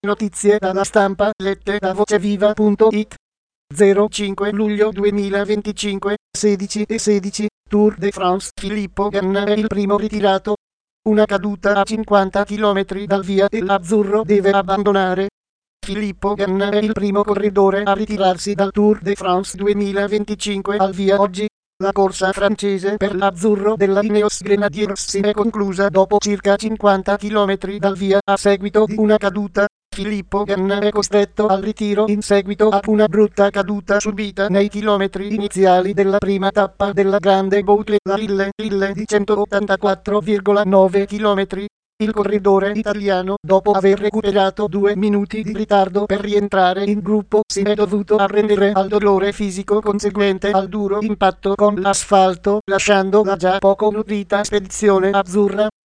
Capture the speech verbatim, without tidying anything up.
Notizie dalla stampa lette da voceviva punto it. zero cinque luglio duemilaventicinque, sedici e sedici, Tour de France. Filippo Ganna è il primo ritirato. Una caduta a cinquanta chilometri dal via e l'azzurro deve abbandonare. Filippo Ganna è il primo corridore a ritirarsi dal Tour de France duemilaventicinque al via oggi. La corsa francese per l'azzurro della Ineos Grenadiers si è conclusa dopo circa cinquanta chilometri dal via a seguito di una caduta. Filippo Ganna è costretto al ritiro in seguito a una brutta caduta subita nei chilometri iniziali della prima tappa della Grande Boucle, la Rille, Rille di centottantaquattro virgola nove chilometri. Il corridore italiano, dopo aver recuperato due minuti di ritardo per rientrare in gruppo, si è dovuto arrendere al dolore fisico conseguente al duro impatto con l'asfalto, lasciando la già poco nutrita spedizione azzurra.